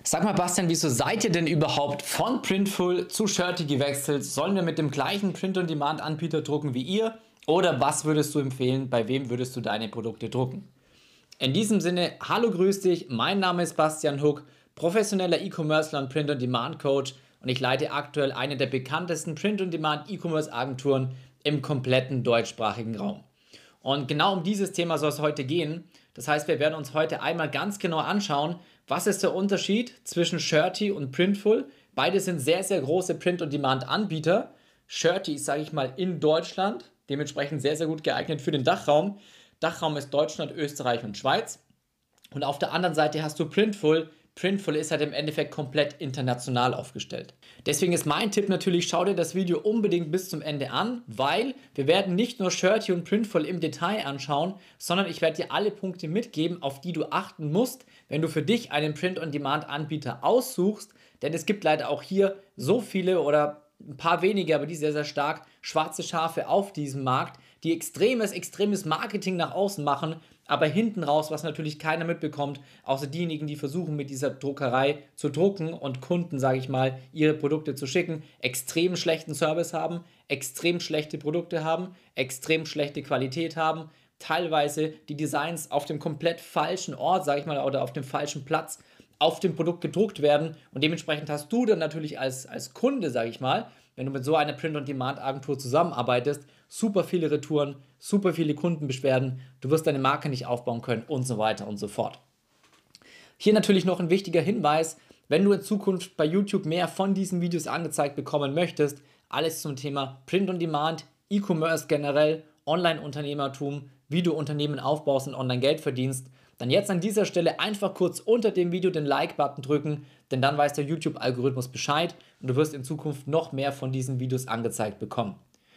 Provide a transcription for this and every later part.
Sag mal, Bastian, wieso seid ihr denn überhaupt von Printful zu Shirty gewechselt? Sollen wir mit dem gleichen Print-on-Demand-Anbieter drucken wie ihr? Oder was würdest du empfehlen? Bei wem würdest du deine Produkte drucken? In diesem Sinne, hallo, grüß dich. Mein Name ist Bastian Huck, professioneller E-Commercer und Print-on-Demand-Coach und ich leite aktuell eine der bekanntesten Print-on-Demand-E-Commerce-Agenturen im kompletten deutschsprachigen Raum. Und genau um dieses Thema soll es heute gehen. Das heißt, wir werden uns heute einmal ganz genau anschauen, was ist der Unterschied zwischen Shirty und Printful. Beide sind sehr, sehr große Print-on-Demand-Anbieter. Shirty ist, sage ich mal, in Deutschland, dementsprechend sehr, sehr gut geeignet für den Dachraum. Dachraum ist Deutschland, Österreich und Schweiz. Und auf der anderen Seite hast du Printful. Printful ist halt im Endeffekt komplett international aufgestellt. Deswegen ist mein Tipp natürlich, schau dir das Video unbedingt bis zum Ende an, weil wir werden nicht nur Shirty und Printful im Detail anschauen, sondern ich werde dir alle Punkte mitgeben, auf die du achten musst, wenn du für dich einen Print-on-Demand-Anbieter aussuchst. Denn es gibt leider auch hier so viele oder ein paar wenige, aber die sehr, sehr stark schwarze Schafe auf diesem Markt, die extremes Marketing nach außen machen, aber hinten raus, was natürlich keiner mitbekommt, außer diejenigen, die versuchen mit dieser Druckerei zu drucken und Kunden, sage ich mal, ihre Produkte zu schicken, extrem schlechten Service haben, extrem schlechte Produkte haben, extrem schlechte Qualität haben, teilweise die Designs auf dem komplett falschen Ort, sage ich mal, oder auf dem falschen Platz auf dem Produkt gedruckt werden und dementsprechend hast du dann natürlich als Kunde, sage ich mal, wenn du mit so einer Print-on-Demand-Agentur zusammenarbeitest, super viele Retouren, super viele Kundenbeschwerden, du wirst deine Marke nicht aufbauen können und so weiter und so fort. Hier natürlich noch ein wichtiger Hinweis, wenn du in Zukunft bei YouTube mehr von diesen Videos angezeigt bekommen möchtest, alles zum Thema Print-on-Demand, E-Commerce generell, Online-Unternehmertum, wie du Unternehmen aufbaust und online Geld verdienst, dann jetzt an dieser Stelle einfach kurz unter dem Video den Like-Button drücken, denn dann weiß der YouTube-Algorithmus Bescheid und du wirst in Zukunft noch mehr von diesen Videos angezeigt bekommen.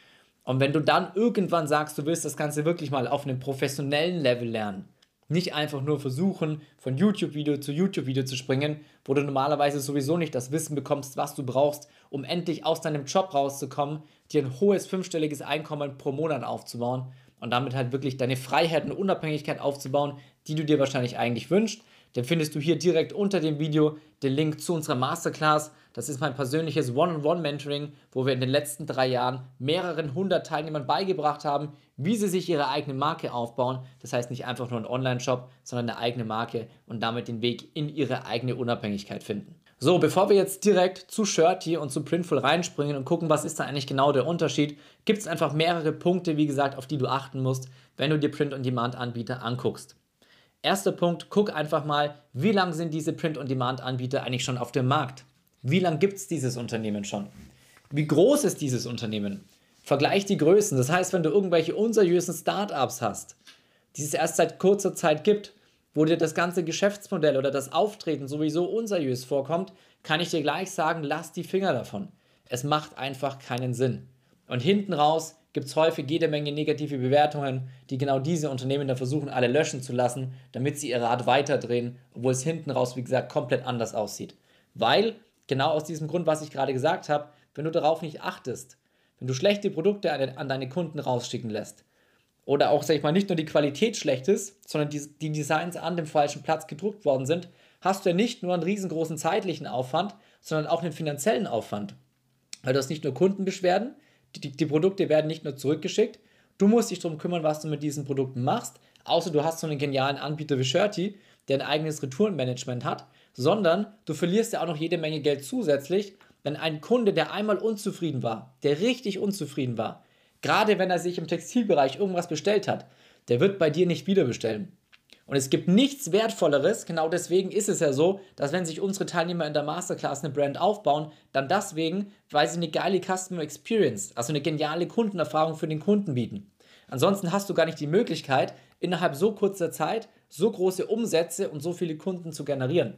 Und wenn du dann irgendwann sagst, du willst das Ganze wirklich mal auf einem professionellen Level lernen, nicht einfach nur versuchen, von YouTube-Video zu YouTube-Video zu springen, wo du normalerweise sowieso nicht das Wissen bekommst, was du brauchst, um endlich aus deinem Job rauszukommen, dir ein hohes fünfstelliges Einkommen pro Monat aufzubauen und damit halt wirklich deine Freiheit und Unabhängigkeit aufzubauen, die du dir wahrscheinlich eigentlich wünschst, dann findest du hier direkt unter dem Video den Link zu unserer Masterclass. Das ist mein persönliches One-on-One-Mentoring, wo wir in den letzten 3 Jahren mehreren 100 Teilnehmern beigebracht haben, wie sie sich ihre eigene Marke aufbauen. Das heißt nicht einfach nur ein Online-Shop, sondern eine eigene Marke und damit den Weg in ihre eigene Unabhängigkeit finden. So, bevor wir jetzt direkt zu Shirty und zu Printful reinspringen und gucken, was ist da eigentlich genau der Unterschied, gibt es einfach mehrere Punkte, wie gesagt, auf die du achten musst, wenn du dir Print-on-Demand-Anbieter anguckst. Erster Punkt, guck einfach mal, wie lange sind diese Print-on-Demand-Anbieter eigentlich schon auf dem Markt? Wie lange gibt es dieses Unternehmen schon? Wie groß ist dieses Unternehmen? Vergleich die Größen. Das heißt, wenn du irgendwelche unseriösen Startups hast, die es erst seit kurzer Zeit gibt, wo dir das ganze Geschäftsmodell oder das Auftreten sowieso unseriös vorkommt, kann ich dir gleich sagen, lass die Finger davon. Es macht einfach keinen Sinn. Und hinten raus gibt es häufig jede Menge negative Bewertungen, die genau diese Unternehmen dann versuchen, alle löschen zu lassen, damit sie ihr Rad weiterdrehen, obwohl es hinten raus, wie gesagt, komplett anders aussieht. Weil, genau aus diesem Grund, was ich gerade gesagt habe, wenn du darauf nicht achtest, wenn du schlechte Produkte an deine Kunden rausschicken lässt, oder auch, sag ich mal, nicht nur die Qualität schlecht ist, sondern die Designs an dem falschen Platz gedruckt worden sind, hast du ja nicht nur einen riesengroßen zeitlichen Aufwand, sondern auch einen finanziellen Aufwand. Weil du hast nicht nur Kundenbeschwerden, die Produkte werden nicht nur zurückgeschickt, du musst dich darum kümmern, was du mit diesen Produkten machst, außer du hast so einen genialen Anbieter wie Shirty, der ein eigenes Retourenmanagement hat, sondern du verlierst ja auch noch jede Menge Geld zusätzlich, wenn ein Kunde, der einmal unzufrieden war, der richtig unzufrieden war, gerade wenn er sich im Textilbereich irgendwas bestellt hat, der wird bei dir nicht wieder bestellen. Und es gibt nichts Wertvolleres, genau deswegen ist es ja so, dass wenn sich unsere Teilnehmer in der Masterclass eine Brand aufbauen, dann deswegen, weil sie eine geile Customer Experience, also eine geniale Kundenerfahrung für den Kunden bieten. Ansonsten hast du gar nicht die Möglichkeit, innerhalb so kurzer Zeit so große Umsätze und so viele Kunden zu generieren.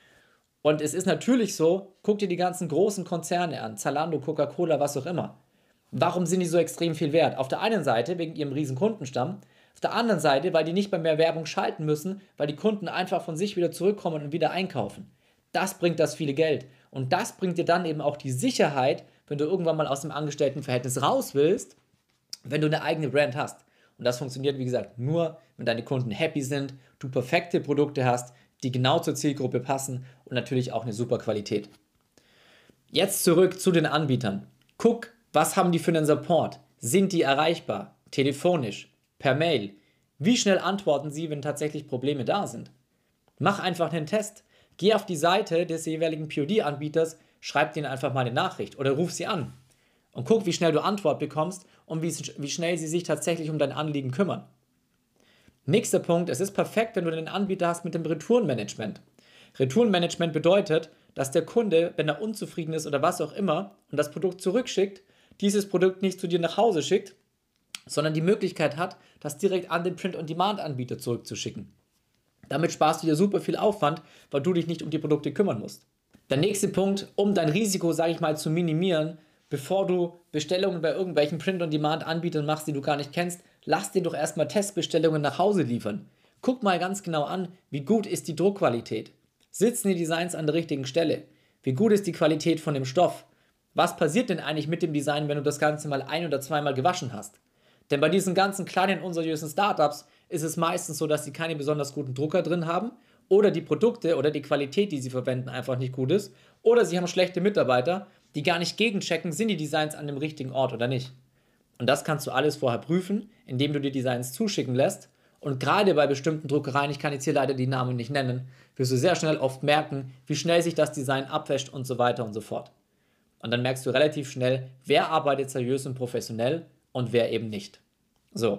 Und es ist natürlich so, guck dir die ganzen großen Konzerne an, Zalando, Coca-Cola, was auch immer. Warum sind die so extrem viel wert? Auf der einen Seite wegen ihrem riesen Kundenstamm, auf der anderen Seite, weil die nicht bei mehr Werbung schalten müssen, weil die Kunden einfach von sich wieder zurückkommen und wieder einkaufen. Das bringt das viele Geld. Und das bringt dir dann eben auch die Sicherheit, wenn du irgendwann mal aus dem Angestelltenverhältnis raus willst, wenn du eine eigene Brand hast. Und das funktioniert, wie gesagt, nur, wenn deine Kunden happy sind, du perfekte Produkte hast, die genau zur Zielgruppe passen und natürlich auch eine super Qualität. Jetzt zurück zu den Anbietern. Guck, was haben die für einen Support? Sind die erreichbar? Telefonisch? Per Mail? Wie schnell antworten sie, wenn tatsächlich Probleme da sind? Mach einfach einen Test. Geh auf die Seite des jeweiligen POD-Anbieters, schreib denen einfach mal eine Nachricht oder ruf sie an. Und guck, wie schnell du Antwort bekommst und wie schnell sie sich tatsächlich um dein Anliegen kümmern. Nächster Punkt, es ist perfekt, wenn du einen Anbieter hast mit dem Retourenmanagement. Retourenmanagement bedeutet, dass der Kunde, wenn er unzufrieden ist oder was auch immer und das Produkt zurückschickt, dieses Produkt nicht zu dir nach Hause schickt, sondern die Möglichkeit hat, das direkt an den Print-on-Demand-Anbieter zurückzuschicken. Damit sparst du dir super viel Aufwand, weil du dich nicht um die Produkte kümmern musst. Der nächste Punkt, um dein Risiko, sage ich mal, zu minimieren, bevor du Bestellungen bei irgendwelchen Print-on-Demand-Anbietern machst, die du gar nicht kennst, lass dir doch erstmal Testbestellungen nach Hause liefern. Guck mal ganz genau an, wie gut ist die Druckqualität. Sitzen die Designs an der richtigen Stelle? Wie gut ist die Qualität von dem Stoff? Was passiert denn eigentlich mit dem Design, wenn du das Ganze mal ein- oder zweimal gewaschen hast? Denn bei diesen ganzen kleinen, unseriösen Startups ist es meistens so, dass sie keine besonders guten Drucker drin haben oder die Produkte oder die Qualität, die sie verwenden, einfach nicht gut ist oder sie haben schlechte Mitarbeiter, die gar nicht gegenchecken, sind die Designs an dem richtigen Ort oder nicht. Und das kannst du alles vorher prüfen, indem du dir Designs zuschicken lässt. Und gerade bei bestimmten Druckereien, ich kann jetzt hier leider die Namen nicht nennen, wirst du sehr schnell oft merken, wie schnell sich das Design abwäscht und so weiter und so fort. Und dann merkst du relativ schnell, wer arbeitet seriös und professionell und wer eben nicht. So,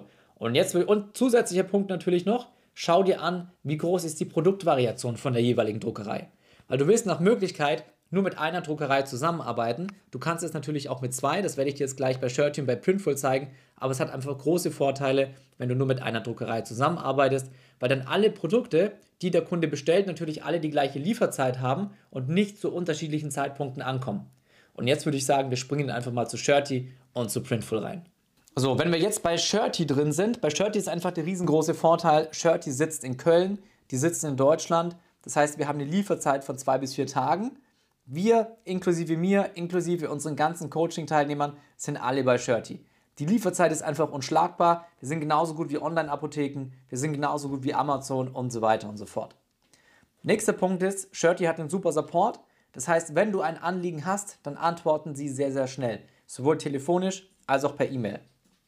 und zusätzlicher Punkt natürlich noch, schau dir an, wie groß ist die Produktvariation von der jeweiligen Druckerei. Weil du willst nach Möglichkeit nur mit einer Druckerei zusammenarbeiten. Du kannst es natürlich auch mit zwei, das werde ich dir jetzt gleich bei Shirty und bei Printful zeigen, aber es hat einfach große Vorteile, wenn du nur mit einer Druckerei zusammenarbeitest, weil dann alle Produkte, die der Kunde bestellt, natürlich alle die gleiche Lieferzeit haben und nicht zu unterschiedlichen Zeitpunkten ankommen. Und jetzt würde ich sagen, wir springen einfach mal zu Shirty und zu Printful rein. So, wenn wir jetzt bei Shirty drin sind, bei Shirty ist einfach der riesengroße Vorteil, Shirty sitzt in Köln, die sitzen in Deutschland, das heißt, wir haben eine Lieferzeit von 2 bis 4 Tagen. Wir, inklusive mir, inklusive unseren ganzen Coaching-Teilnehmern, sind alle bei Shirty. Die Lieferzeit ist einfach unschlagbar, wir sind genauso gut wie Online-Apotheken, wir sind genauso gut wie Amazon und so weiter und so fort. Nächster Punkt ist, Shirty hat einen super Support, das heißt, wenn du ein Anliegen hast, dann antworten sie sehr, sehr schnell, sowohl telefonisch als auch per E-Mail.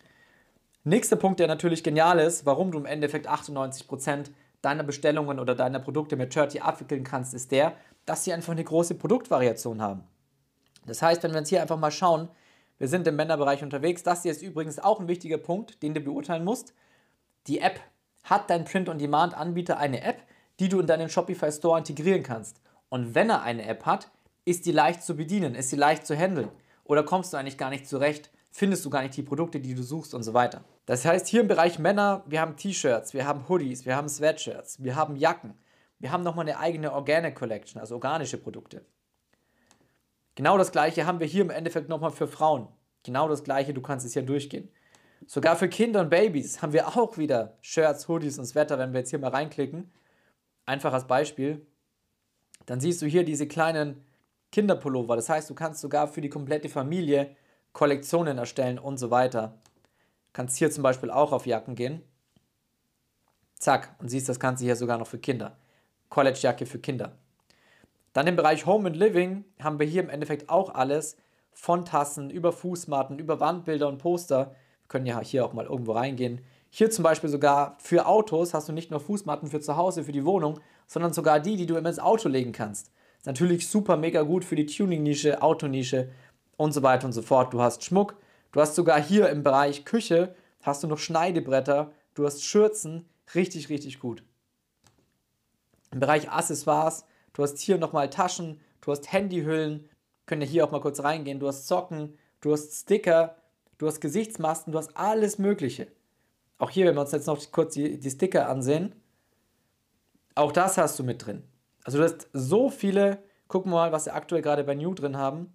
Nächster Punkt, der natürlich genial ist, warum du im Endeffekt 98% deiner Bestellungen oder deiner Produkte mit Shirty abwickeln kannst, ist der, dass sie einfach eine große Produktvariation haben. Das heißt, wenn wir uns hier einfach mal schauen, wir sind im Männerbereich unterwegs, das hier ist übrigens auch ein wichtiger Punkt, den du beurteilen musst. Die App. Hat dein Print-on-Demand-Anbieter eine App, die du in deinen Shopify Store integrieren kannst? Und wenn er eine App hat, ist die leicht zu bedienen, ist sie leicht zu handeln? Oder kommst du eigentlich gar nicht zurecht? Findest du gar nicht die Produkte, die du suchst und so weiter. Das heißt, hier im Bereich Männer, wir haben T-Shirts, wir haben Hoodies, wir haben Sweatshirts, wir haben Jacken. Wir haben nochmal eine eigene Organic Collection, also organische Produkte. Genau das gleiche haben wir hier im Endeffekt nochmal für Frauen. Genau das gleiche, du kannst es hier durchgehen. Sogar für Kinder und Babys haben wir auch wieder Shirts, Hoodies und Sweater, wenn wir jetzt hier mal reinklicken. Einfach als Beispiel. Dann siehst du hier diese kleinen Kinderpullover. Das heißt, du kannst sogar für die komplette Familie Kollektionen erstellen und so weiter. Kannst hier zum Beispiel auch auf Jacken gehen. Zack, und siehst das Ganze hier sogar noch für Kinder. Collegejacke für Kinder. Dann im Bereich Home and Living haben wir hier im Endeffekt auch alles. Von Tassen, über Fußmatten, über Wandbilder und Poster. Wir können ja hier auch mal irgendwo reingehen. Hier zum Beispiel sogar für Autos hast du nicht nur Fußmatten für zu Hause, für die Wohnung, sondern sogar die du immer ins Auto legen kannst. Ist natürlich super mega gut für die Tuning-Nische, Autonische und so weiter und so fort. Du hast Schmuck, du hast sogar hier im Bereich Küche, hast du noch Schneidebretter, du hast Schürzen, richtig, richtig gut. Im Bereich Accessoires, du hast hier nochmal Taschen, du hast Handyhüllen, können ja hier auch mal kurz reingehen, du hast Socken, du hast Sticker, du hast Gesichtsmasken, du hast alles Mögliche. Auch hier, wenn wir uns jetzt noch kurz die Sticker ansehen, auch das hast du mit drin. Also du hast so viele, gucken wir mal, was wir aktuell gerade bei New drin haben.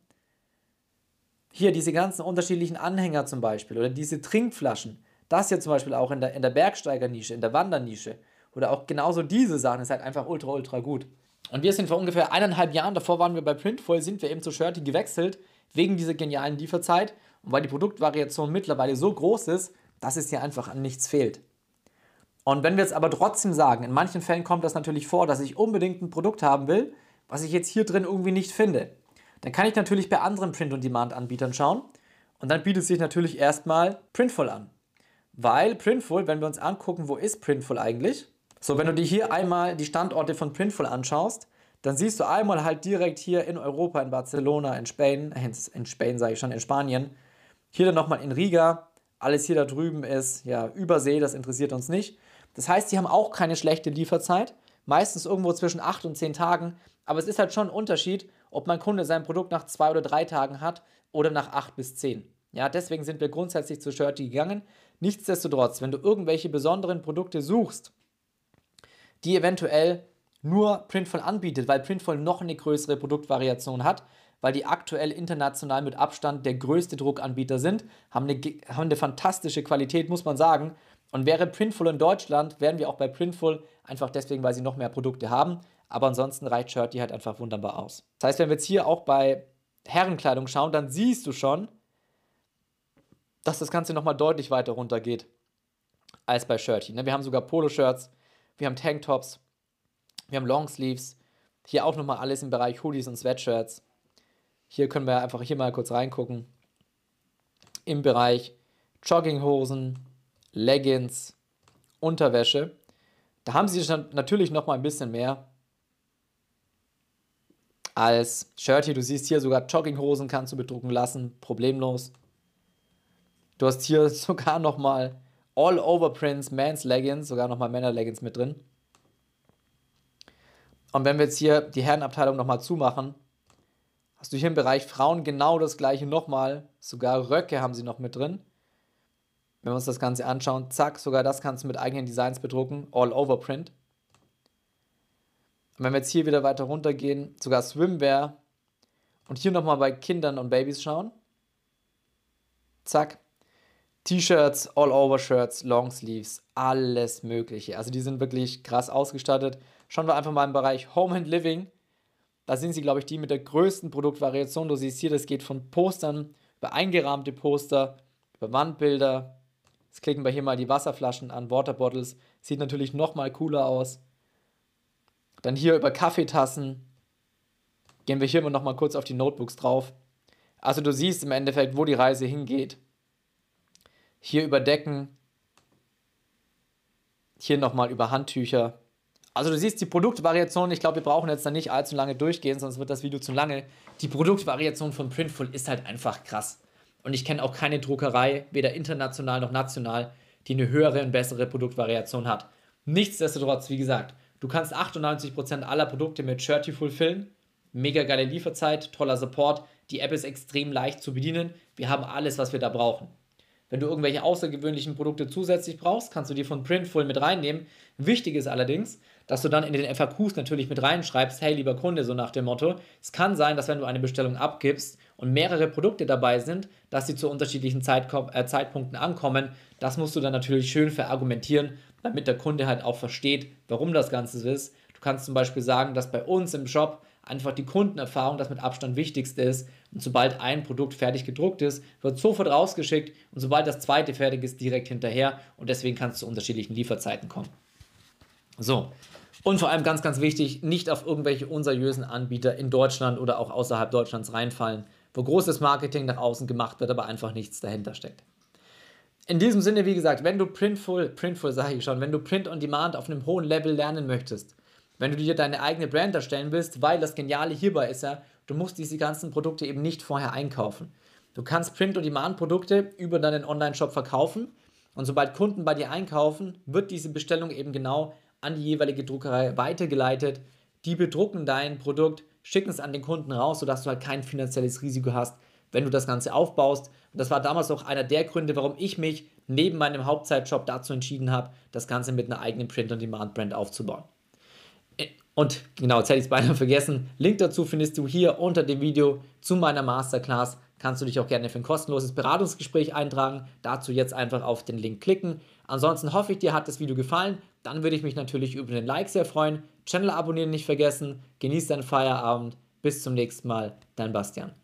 Hier diese ganzen unterschiedlichen Anhänger zum Beispiel oder diese Trinkflaschen. Das hier zum Beispiel auch in der Bergsteigernische, in der Wandernische. Oder auch genauso diese Sachen, ist halt einfach ultra, ultra gut. Und wir sind vor ungefähr 1,5 Jahren, davor waren wir bei Printful, sind wir eben zu Shirty gewechselt, wegen dieser genialen Lieferzeit und weil die Produktvariation mittlerweile so groß ist, dass es hier einfach an nichts fehlt. Und wenn wir jetzt aber trotzdem sagen, in manchen Fällen kommt das natürlich vor, dass ich unbedingt ein Produkt haben will, was ich jetzt hier drin irgendwie nicht finde, dann kann ich natürlich bei anderen Print-on-Demand-Anbietern schauen und dann bietet sich natürlich erstmal Printful an. Weil Printful, wenn wir uns angucken, wo ist Printful eigentlich? So, wenn du dir hier einmal die Standorte von Printful anschaust, dann siehst du einmal halt direkt hier in Europa, in Barcelona, in Spanien sage ich schon, in Spanien, hier dann nochmal in Riga, alles hier da drüben ist ja Übersee, das interessiert uns nicht. Das heißt, die haben auch keine schlechte Lieferzeit, meistens irgendwo zwischen 8 und 10 Tagen, aber es ist halt schon ein Unterschied, ob mein Kunde sein Produkt nach 2 oder 3 Tagen hat oder nach 8 bis 10. Ja, deswegen sind wir grundsätzlich zu Shirty gegangen. Nichtsdestotrotz, wenn du irgendwelche besonderen Produkte suchst, die eventuell nur Printful anbietet, weil Printful noch eine größere Produktvariation hat, weil die aktuell international mit Abstand der größte Druckanbieter sind, haben eine fantastische Qualität, muss man sagen. Und wäre Printful in Deutschland, wären wir auch bei Printful, einfach deswegen, weil sie noch mehr Produkte haben. Aber ansonsten reicht Shirty halt einfach wunderbar aus. Das heißt, wenn wir jetzt hier auch bei Herrenkleidung schauen, dann siehst du schon, dass das Ganze nochmal deutlich weiter runter geht als bei Shirty. Wir haben sogar Poloshirts, wir haben Tanktops, wir haben Longsleeves, hier auch nochmal alles im Bereich Hoodies und Sweatshirts. Hier können wir einfach hier mal kurz reingucken. Im Bereich Jogginghosen, Leggings, Unterwäsche. Da haben sie schon natürlich nochmal ein bisschen mehr als Shirty. Du siehst hier sogar Jogginghosen kannst du bedrucken lassen, problemlos. Du hast hier sogar nochmal All-Over-Prints, Men's Leggings, sogar nochmal Männer-Leggings mit drin. Und wenn wir jetzt hier die Herrenabteilung nochmal zumachen, hast du hier im Bereich Frauen genau das gleiche nochmal. Sogar Röcke haben sie noch mit drin. Wenn wir uns das Ganze anschauen, zack, sogar das kannst du mit eigenen Designs bedrucken. All-Over-Print. Und wenn wir jetzt hier wieder weiter runtergehen, sogar Swimwear. Und hier nochmal bei Kindern und Babys schauen. Zack. T-Shirts, All-Over-Shirts, Longsleeves, alles mögliche. Also die sind wirklich krass ausgestattet. Schauen wir einfach mal im Bereich Home and Living. Da sind sie, glaube ich, die mit der größten Produktvariation. Du siehst hier, das geht von Postern über eingerahmte Poster, über Wandbilder. Jetzt klicken wir hier mal die Wasserflaschen an, Waterbottles. Sieht natürlich nochmal cooler aus. Dann hier über Kaffeetassen. Gehen wir hier mal nochmal kurz auf die Notebooks drauf. Also du siehst im Endeffekt, wo die Reise hingeht. Hier über Decken. Hier nochmal über Handtücher. Also du siehst die Produktvariation, ich glaube, wir brauchen jetzt da nicht allzu lange durchgehen, sonst wird das Video zu lange. Die Produktvariation von Printful ist halt einfach krass. Und ich kenne auch keine Druckerei, weder international noch national, die eine höhere und bessere Produktvariation hat. Nichtsdestotrotz, wie gesagt, du kannst 98% aller Produkte mit Shirty fulfillen. Mega geile Lieferzeit, toller Support. Die App ist extrem leicht zu bedienen. Wir haben alles, was wir da brauchen. Wenn du irgendwelche außergewöhnlichen Produkte zusätzlich brauchst, kannst du die von Printful mit reinnehmen. Wichtig ist allerdings, dass du dann in den FAQs natürlich mit reinschreibst, hey lieber Kunde, so nach dem Motto, es kann sein, dass wenn du eine Bestellung abgibst und mehrere Produkte dabei sind, dass sie zu unterschiedlichen Zeitpunkten ankommen. Das musst du dann natürlich schön verargumentieren, damit der Kunde halt auch versteht, warum das Ganze so ist. Du kannst zum Beispiel sagen, dass bei uns im Shop einfach die Kundenerfahrung das mit Abstand Wichtigste ist. Und sobald ein Produkt fertig gedruckt ist, wird sofort rausgeschickt und sobald das zweite fertig ist, direkt hinterher. Und deswegen kann es zu unterschiedlichen Lieferzeiten kommen. So, und vor allem ganz, ganz wichtig, nicht auf irgendwelche unseriösen Anbieter in Deutschland oder auch außerhalb Deutschlands reinfallen, wo großes Marketing nach außen gemacht wird, aber einfach nichts dahinter steckt. In diesem Sinne, wie gesagt, wenn du Printful sage ich schon, wenn du Print on Demand auf einem hohen Level lernen möchtest, wenn du dir deine eigene Brand erstellen willst, weil das Geniale hierbei ist ja, du musst diese ganzen Produkte eben nicht vorher einkaufen. Du kannst Print-on-Demand-Produkte über deinen Online-Shop verkaufen und sobald Kunden bei dir einkaufen, wird diese Bestellung eben genau an die jeweilige Druckerei weitergeleitet. Die bedrucken dein Produkt, schicken es an den Kunden raus, sodass du halt kein finanzielles Risiko hast, wenn du das Ganze aufbaust. Und das war damals auch einer der Gründe, warum ich mich neben meinem Hauptzeitjob dazu entschieden habe, das Ganze mit einer eigenen Print-on-Demand-Brand aufzubauen. Und genau, jetzt hätte ich es beinahe vergessen. Link dazu findest du hier unter dem Video zu meiner Masterclass. Kannst du dich auch gerne für ein kostenloses Beratungsgespräch eintragen. Dazu jetzt einfach auf den Link klicken. Ansonsten hoffe ich, dir hat das Video gefallen. Dann würde ich mich natürlich über den Like sehr freuen. Channel abonnieren nicht vergessen. Genieß deinen Feierabend. Bis zum nächsten Mal. Dein Bastian.